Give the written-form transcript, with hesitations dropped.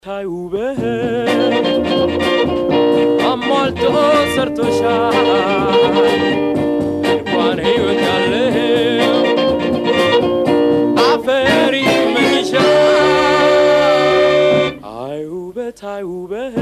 ታይ ውበት አሟልቶ ሰርቶሻል እንኳን ሕይወት ያለው አፈር ይመኝሻል አይ ውበት